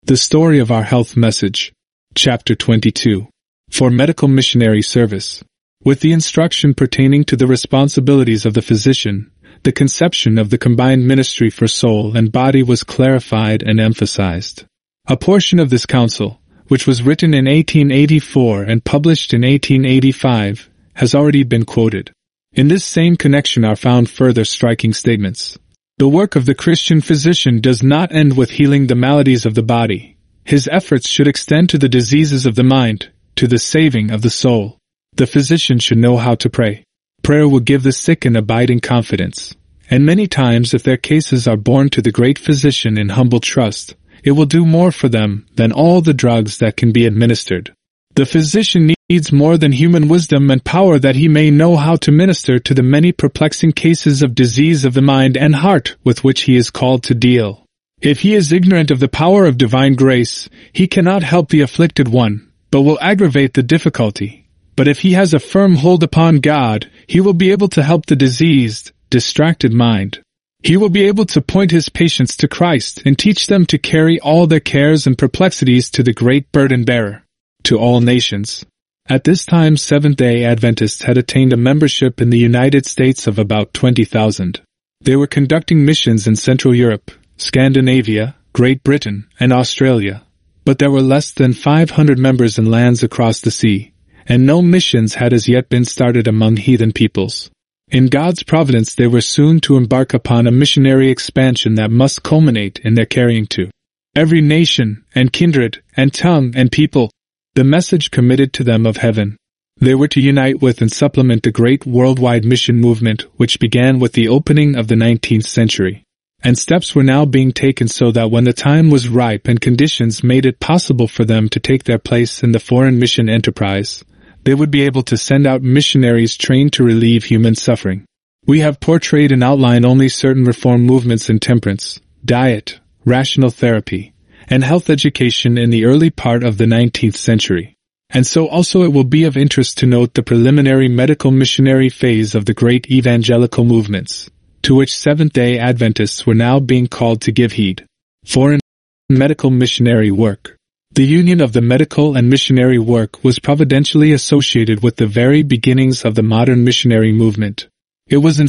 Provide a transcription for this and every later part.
The Story of Our Health Message. Chapter 22. For Medical Missionary Service. With the instruction pertaining to the responsibilities of the physician, the conception of the combined ministry for soul and body was clarified and emphasized. A portion of this counsel, which was written in 1884 and published in 1885, has already been quoted. In this same connection are found further striking statements. The work of the Christian physician does not end with healing the maladies of the body. His efforts should extend to the diseases of the mind, to the saving of the soul. The physician should know how to pray. Prayer will give the sick an abiding confidence. And many times, if their cases are borne to the great physician in humble trust, it will do more for them than all the drugs that can be administered. The physician needs more than human wisdom and power that he may know how to minister to the many perplexing cases of disease of the mind and heart with which he is called to deal. If he is ignorant of the power of divine grace, he cannot help the afflicted one, but will aggravate the difficulty. But if he has a firm hold upon God, he will be able to help the diseased, distracted mind. He will be able to point his patients to Christ and teach them to carry all their cares and perplexities to the great burden-bearer. To all nations. At this time, Seventh-day Adventists had attained a membership in the United States of about 20,000. They were conducting missions in Central Europe, Scandinavia, Great Britain, and Australia. But there were less than 500 members in lands across the sea, and no missions had as yet been started among heathen peoples. In God's providence they were soon to embark upon a missionary expansion that must culminate in their carrying to every nation, and kindred, and tongue, and people, the message committed to them of heaven. They were to unite with and supplement the great worldwide mission movement which began with the opening of the 19th century. And steps were now being taken so that when the time was ripe and conditions made it possible for them to take their place in the foreign mission enterprise, they would be able to send out missionaries trained to relieve human suffering. We have portrayed and outlined only certain reform movements in temperance, diet, rational therapy, and health education in the early part of the 19th century. And so also it will be of interest to note the preliminary medical missionary phase of the great evangelical movements, to which Seventh-day Adventists were now being called to give heed. Foreign medical missionary work. The union of the medical and missionary work was providentially associated with the very beginnings of the modern missionary movement. It was in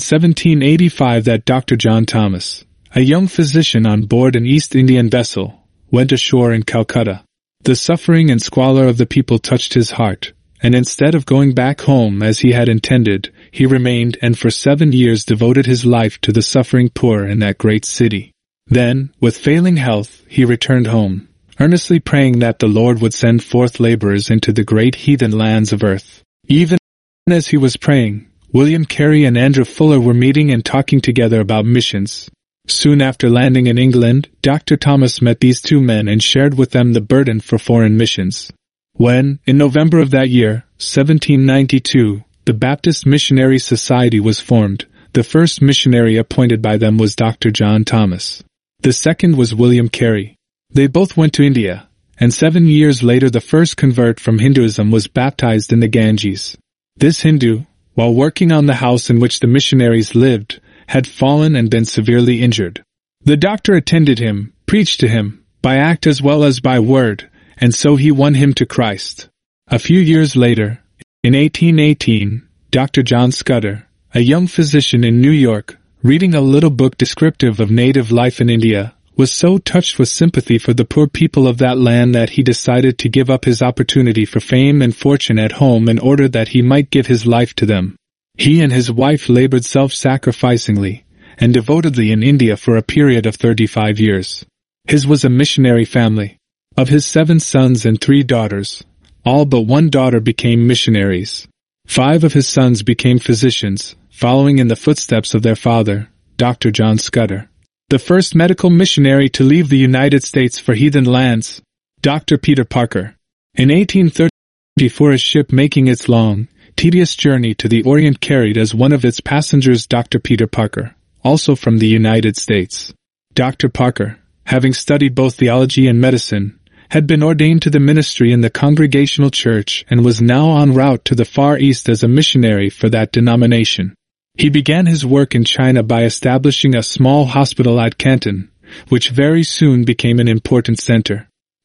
1785 that Dr. John Thomas, a young physician on board an East Indian vessel, went ashore in Calcutta. The suffering and squalor of the people touched his heart, and instead of going back home as he had intended, he remained and for 7 years devoted his life to the suffering poor in that great city. Then, with failing health, he returned home, earnestly praying that the Lord would send forth laborers into the great heathen lands of earth. Even as he was praying, William Carey and Andrew Fuller were meeting and talking together about missions. Soon after landing in England, Dr. Thomas met these two men and shared with them the burden for foreign missions. When, in November of that year, 1792, the Baptist Missionary Society was formed, the first missionary appointed by them was Dr. John Thomas. The second was William Carey. They both went to India, and 7 years later the first convert from Hinduism was baptized in the Ganges. This Hindu, while working on the house in which the missionaries lived, had fallen and been severely injured. The doctor attended him, preached to him, by act as well as by word, and so he won him to Christ. A few years later, in 1818, Dr. John Scudder, a young physician in New York, reading a little book descriptive of native life in India, was so touched with sympathy for the poor people of that land that he decided to give up his opportunity for fame and fortune at home in order that he might give his life to them. He and his wife labored self-sacrificingly and devotedly in India for a period of 35 years. His was a missionary family. Of his 7 sons and 3 daughters, all but 1 daughter became missionaries. 5 of his sons became physicians, following in the footsteps of their father, Dr. John Scudder, the first medical missionary to leave the United States for heathen lands. Dr. Peter Parker. In 1834, a ship making its long, tedious journey to the Orient carried as one of its passengers Dr. Peter Parker, also from the United States. Dr. Parker, having studied both theology and medicine, had been ordained to the ministry in the Congregational Church and was now en route to the Far East as a missionary for that denomination. He began his work in China by establishing a small hospital at Canton, which very soon became an important center.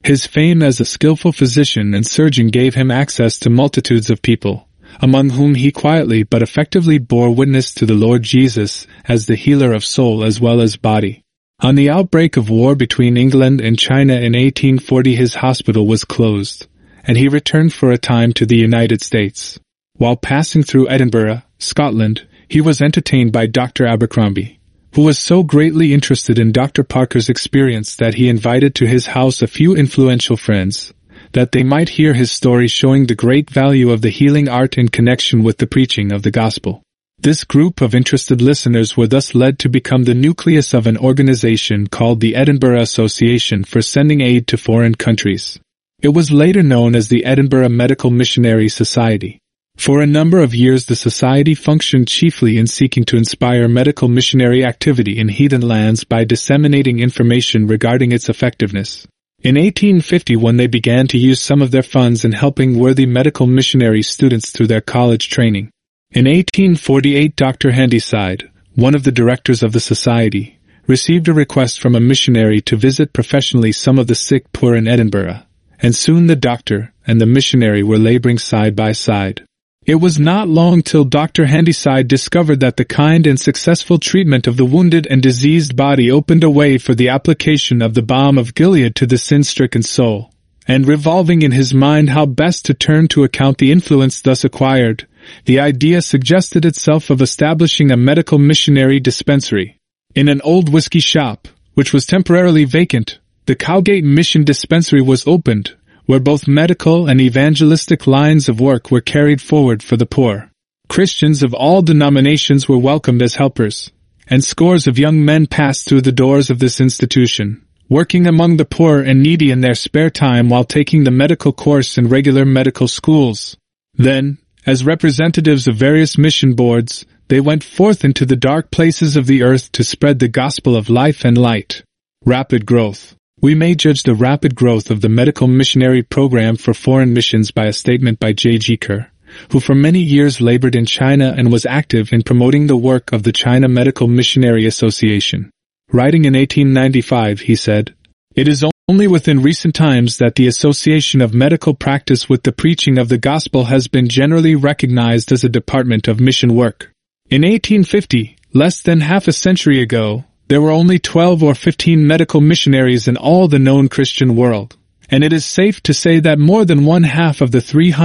His fame as a skillful physician and surgeon gave him access to multitudes of people, among whom he quietly but effectively bore witness to the Lord Jesus as the healer of soul as well as body. On the outbreak of war between England and China in 1840, his hospital was closed, and he returned for a time to the United States. While passing through Edinburgh, Scotland, he was entertained by Dr. Abercrombie, who was so greatly interested in Dr. Parker's experience that he invited to his house a few influential friends, that they might hear his story showing the great value of the healing art in connection with the preaching of the gospel. This group of interested listeners were thus led to become the nucleus of an organization called the Edinburgh Association for Sending Aid to Foreign Countries. It was later known as the Edinburgh Medical Missionary Society. For a number of years the society functioned chiefly in seeking to inspire medical missionary activity in heathen lands by disseminating information regarding its effectiveness. In 1851 they began to use some of their funds in helping worthy medical missionary students through their college training. In 1848 Dr. Handyside, one of the directors of the society, received a request from a missionary to visit professionally some of the sick poor in Edinburgh, and soon the doctor and the missionary were laboring side by side. It was not long till Dr. Handyside discovered that the kind and successful treatment of the wounded and diseased body opened a way for the application of the balm of Gilead to the sin-stricken soul, and revolving in his mind how best to turn to account the influence thus acquired, the idea suggested itself of establishing a medical missionary dispensary. In an old whiskey shop, which was temporarily vacant, the Cowgate Mission Dispensary was opened, where both medical and evangelistic lines of work were carried forward for the poor. Christians of all denominations were welcomed as helpers, and scores of young men passed through the doors of this institution, working among the poor and needy in their spare time while taking the medical course in regular medical schools. Then, as representatives of various mission boards, they went forth into the dark places of the earth to spread the gospel of life and light. Rapid growth. We may judge the rapid growth of the medical missionary program for foreign missions by a statement by J.G. Kerr, who for many years labored in China and was active in promoting the work of the China Medical Missionary Association. Writing in 1895, he said, "It is only within recent times that the association of medical practice with the preaching of the gospel has been generally recognized as a department of mission work. In 1850, less than half a century ago, there were only 12 or 15 medical missionaries in all the known Christian world, and it is safe to say that more than one half of the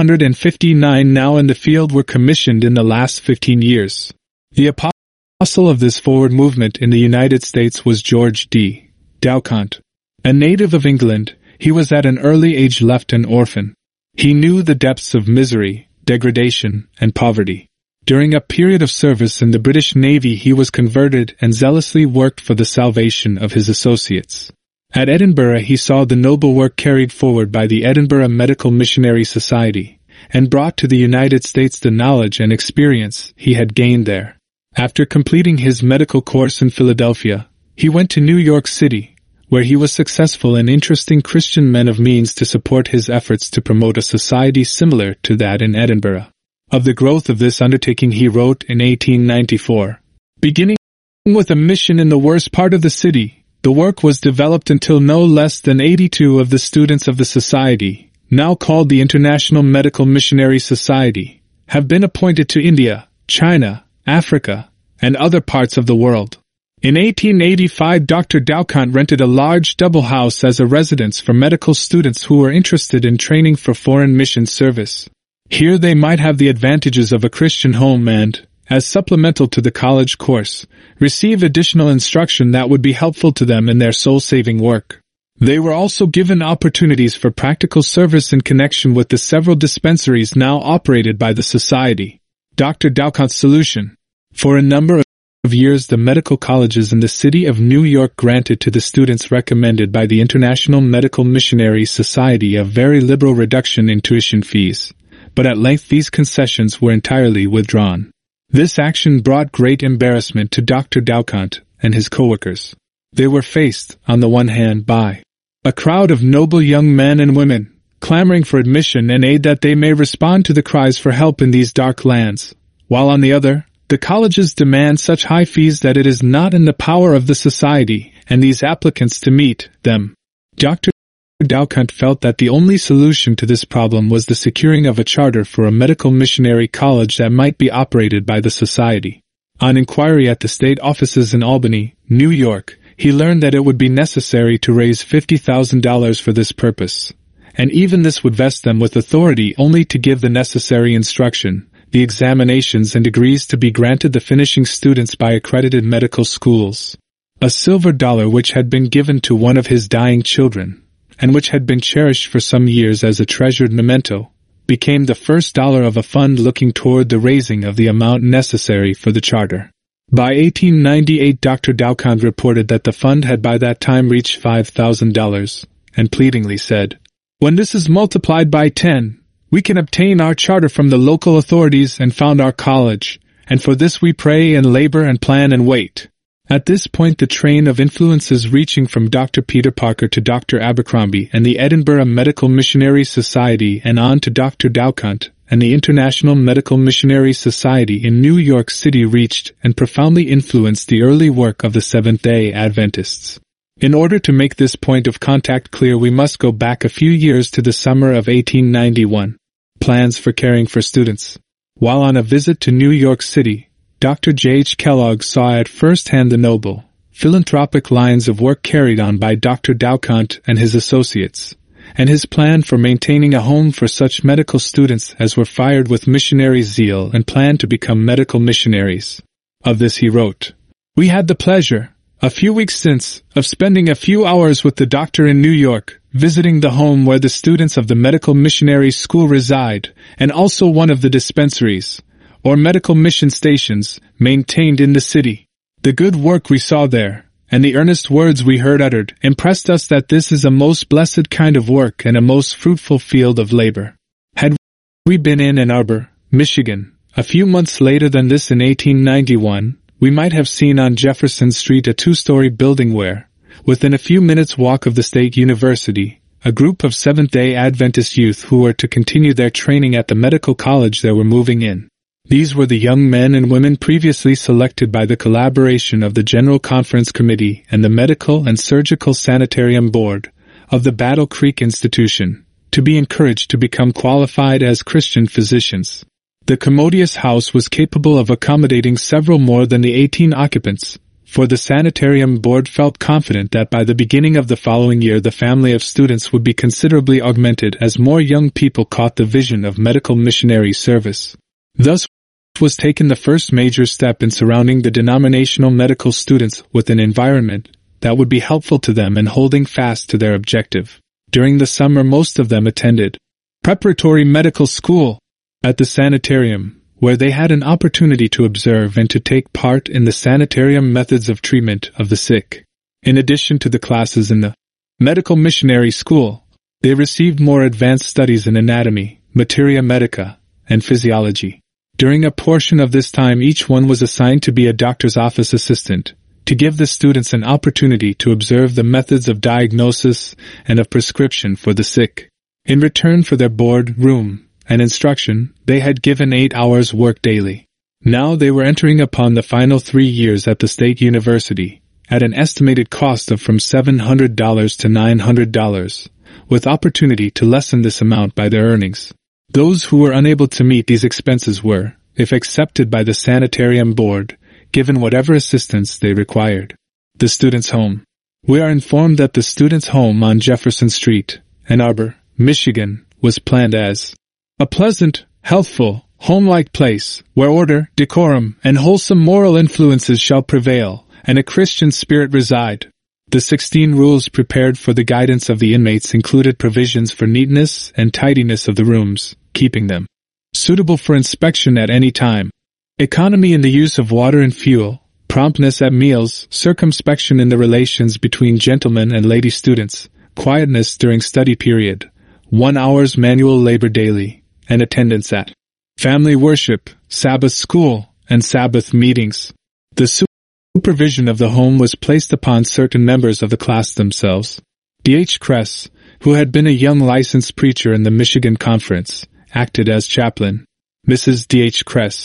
359 now in the field were commissioned in the last 15 years. The apostle of this forward movement in the United States was George D. Dowcant. A native of England, he was at an early age left an orphan. He knew the depths of misery, degradation, and poverty. During a period of service in the British Navy he was converted and zealously worked for the salvation of his associates. At Edinburgh he saw the noble work carried forward by the Edinburgh Medical Missionary Society, and brought to the United States the knowledge and experience he had gained there. After completing his medical course in Philadelphia, he went to New York City, where he was successful in interesting Christian men of means to support his efforts to promote a society similar to that in Edinburgh. Of the growth of this undertaking he wrote in 1894, "Beginning with a mission in the worst part of the city, the work was developed until no less than 82 of the students of the society, now called the International Medical Missionary Society, have been appointed to India, China, Africa, and other parts of the world." In 1885 Dr. Dowcant rented a large double house as a residence for medical students who were interested in training for foreign mission service. Here they might have the advantages of a Christian home and, as supplemental to the college course, receive additional instruction that would be helpful to them in their soul-saving work. They were also given opportunities for practical service in connection with the several dispensaries now operated by the society. Dr. Dowcant's solution. For a number of years the medical colleges in the city of New York granted to the students recommended by the International Medical Missionary Society a very liberal reduction in tuition fees, but at length these concessions were entirely withdrawn. This action brought great embarrassment to Dr. Dowcant and his co-workers. They were faced, on the one hand, by a crowd of noble young men and women, clamoring for admission and aid that they may respond to the cries for help in these dark lands, while on the other, the colleges demand such high fees that it is not in the power of the society and these applicants to meet them. Dr. Dowcunt felt that the only solution to this problem was the securing of a charter for a medical missionary college that might be operated by the society. On inquiry at the state offices in Albany, New York, he learned that it would be necessary to raise $50,000 for this purpose, and even this would vest them with authority only to give the necessary instruction, the examinations and degrees to be granted the finishing students by accredited medical schools. A silver dollar which had been given to one of his dying children, and which had been cherished for some years as a treasured memento, became the first dollar of a fund looking toward the raising of the amount necessary for the charter. By 1898, Dr. Dowcunt reported that the fund had by that time reached $5,000, and pleadingly said, "When this is multiplied by 10, we can obtain our charter from the local authorities and found our college, and for this we pray and labor and plan and wait." At this point the train of influences reaching from Dr. Peter Parker to Dr. Abercrombie and the Edinburgh Medical Missionary Society and on to Dr. Dowcunt and the International Medical Missionary Society in New York City reached and profoundly influenced the early work of the Seventh-day Adventists. In order to make this point of contact clear, we must go back a few years to the summer of 1891. Plans for caring for students. While on a visit to New York City, Dr. J. H. Kellogg saw at first hand the noble, philanthropic lines of work carried on by Dr. Dowcunt and his associates, and his plan for maintaining a home for such medical students as were fired with missionary zeal and planned to become medical missionaries. Of this he wrote, "We had the pleasure, a few weeks since, of spending a few hours with the doctor in New York, visiting the home where the students of the Medical Missionary School reside, and also one of the dispensaries, or medical mission stations, maintained in the city. The good work we saw there, and the earnest words we heard uttered, impressed us that this is a most blessed kind of work and a most fruitful field of labor. Had we been in Ann Arbor, Michigan, a few months later than this in 1891, we might have seen on Jefferson Street a two-story building where, within a few minutes' walk of the State University, a group of Seventh-day Adventist youth who were to continue their training at the medical college there were moving in. These were the young men and women previously selected by the collaboration of the General Conference Committee and the Medical and Surgical Sanitarium Board of the Battle Creek Institution, to be encouraged to become qualified as Christian physicians. The commodious house was capable of accommodating several more than the 18 occupants, for the Sanitarium Board felt confident that by the beginning of the following year the family of students would be considerably augmented as more young people caught the vision of medical missionary service. Thus was taken the first major step in surrounding the denominational medical students with an environment that would be helpful to them and holding fast to their objective. During the summer most of them attended preparatory medical school at the sanitarium, where they had an opportunity to observe and to take part in the sanitarium methods of treatment of the sick. In addition to the classes in the medical missionary school, they received more advanced studies in anatomy, materia medica, and physiology. During a portion of this time each one was assigned to be a doctor's office assistant, to give the students an opportunity to observe the methods of diagnosis and of prescription for the sick. In return for their board, room, and instruction, they had given 8 hours work daily. Now they were entering upon the final 3 years at the State University, at an estimated cost of from $700 to $900, with opportunity to lessen this amount by their earnings. Those who were unable to meet these expenses were, if accepted by the Sanitarium Board, given whatever assistance they required. The Students' Home. We are informed that the Students' Home on Jefferson Street, Ann Arbor, Michigan, was planned as a pleasant, healthful, home-like place, where order, decorum, and wholesome moral influences shall prevail, and a Christian spirit reside. The 16 rules prepared for the guidance of the inmates included provisions for neatness and tidiness of the rooms, keeping them suitable for inspection at any time, economy in the use of water and fuel, promptness at meals, circumspection in the relations between gentlemen and lady students, quietness during study period, 1 hour's manual labor daily, and attendance at family worship, Sabbath school, and Sabbath meetings. The supervision of the home was placed upon certain members of the class themselves. D.H. Kress, who had been a young licensed preacher in the Michigan Conference, acted as chaplain. Mrs. D.H. Kress,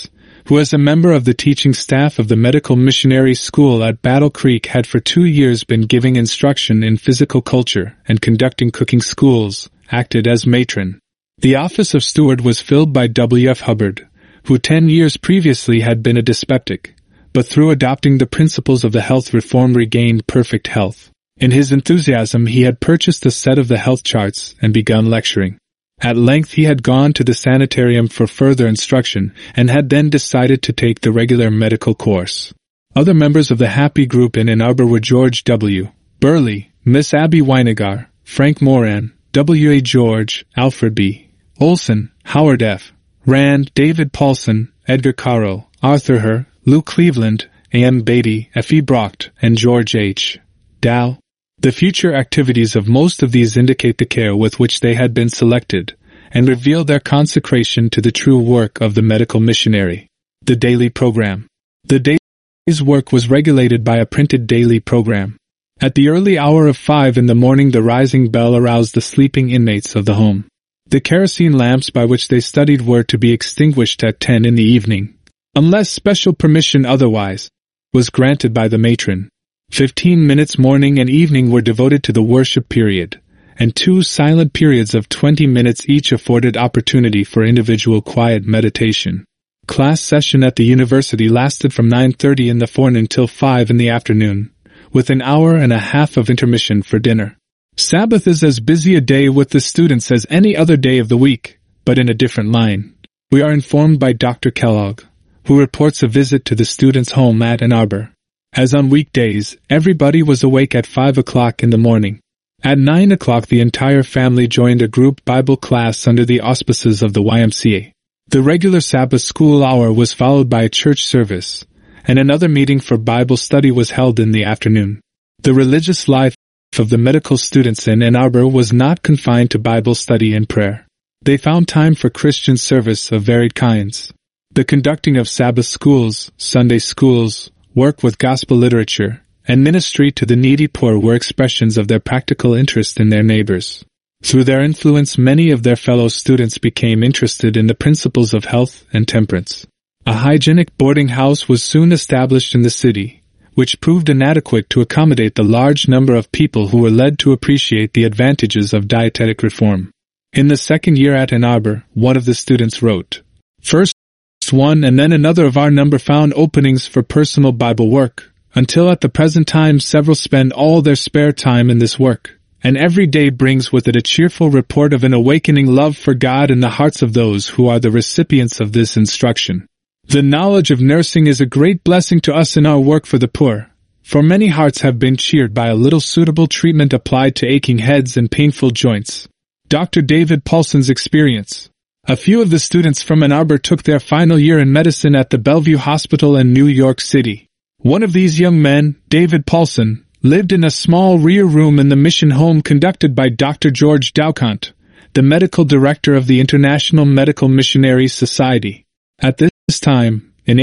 who as a member of the teaching staff of the Medical Missionary School at Battle Creek had for 2 years been giving instruction in physical culture and conducting cooking schools, acted as matron. The office of steward was filled by W. F. Hubbard, who 10 years previously had been a dyspeptic, but through adopting the principles of the health reform regained perfect health. In his enthusiasm he had purchased a set of the health charts and begun lecturing. At length he had gone to the sanitarium for further instruction and had then decided to take the regular medical course. Other members of the happy group in Ann Arbor were George W. Burley, Miss Abby Weinegar, Frank Moran, W. A. George, Alfred B. Olson, Howard F. Rand, David Paulson, Edgar Caro, Arthur Herr, Lou Cleveland, A. M. Beatty, F. E. Brocht, and George H. Dow. The future activities of most of these indicate the care with which they had been selected, and reveal their consecration to the true work of the medical missionary. The daily program. The day's work was regulated by a printed daily program. At the early hour of 5 in the morning the rising bell aroused the sleeping inmates of the home. The kerosene lamps by which they studied were to be extinguished at 10 in the evening, unless special permission otherwise was granted by the matron. 15 minutes morning and evening were devoted to the worship period, and 2 silent periods of 20 minutes each afforded opportunity for individual quiet meditation. Class session at the university lasted from 9:30 in the forenoon till 5 in the afternoon, with an hour and a half of intermission for dinner. Sabbath is as busy a day with the students as any other day of the week, but in a different line. We are informed by Dr. Kellogg, who reports a visit to the students' home at Ann Arbor. As on weekdays, everybody was awake at 5 o'clock in the morning. At 9 o'clock the entire family joined a group Bible class under the auspices of the YMCA. The regular Sabbath school hour was followed by a church service, and another meeting for Bible study was held in the afternoon. The religious life of the medical students in Ann Arbor was not confined to Bible study and prayer. They found time for Christian service of varied kinds. The conducting of Sabbath schools, Sunday schools, work with gospel literature, and ministry to the needy poor were expressions of their practical interest in their neighbors. Through their influence many of their fellow students became interested in the principles of health and temperance. A hygienic boarding house was soon established in the city, which proved inadequate to accommodate the large number of people who were led to appreciate the advantages of dietetic reform. In the second year at Ann Arbor, one of the students wrote, "First one and then another of our number found openings for personal Bible work, until at the present time several spend all their spare time in this work, and every day brings with it a cheerful report of an awakening love for God in the hearts of those who are the recipients of this instruction. The knowledge of nursing is a great blessing to us in our work for the poor, for many hearts have been cheered by a little suitable treatment applied to aching heads and painful joints." Dr. David Paulson's experience. A few of the students from Ann Arbor took their final year in medicine at the Bellevue Hospital in New York City. One of these young men, David Paulson, lived in a small rear room in the mission home conducted by Dr. George Daucant, the medical director of the International Medical Missionary Society. At this time, in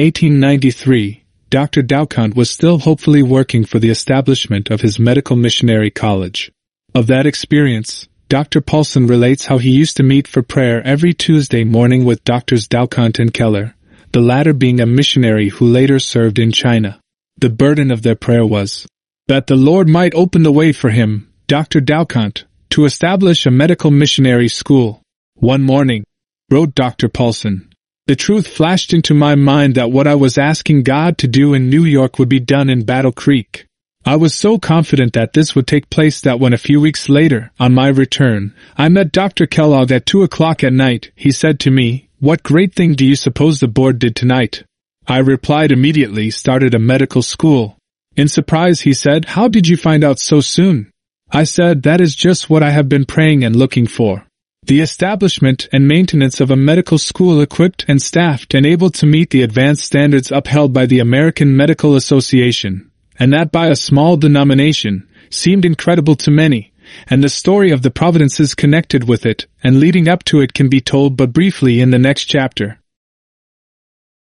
1893, Dr. Daucant was still hopefully working for the establishment of his medical missionary college. Of that experience, Dr. Paulson relates how he used to meet for prayer every Tuesday morning with Drs. Daucant and Keller, the latter being a missionary who later served in China. The burden of their prayer was that the Lord might open the way for him, Dr. Daucant, to establish a medical missionary school. One morning, wrote Dr. Paulson, the truth flashed into my mind that what I was asking God to do in New York would be done in Battle Creek. I was so confident that this would take place that when a few weeks later, on my return, I met Dr. Kellogg at 2 o'clock at night, he said to me, "What great thing do you suppose the board did tonight?" I replied immediately, "Started a medical school." In surprise he said, "How did you find out so soon?" I said, "That is just what I have been praying and looking for. The establishment and maintenance of a medical school equipped and staffed and able to meet the advanced standards upheld by the American Medical Association, and that by a small denomination, seemed incredible to many, and the story of the providences connected with it and leading up to it can be told but briefly in the next chapter.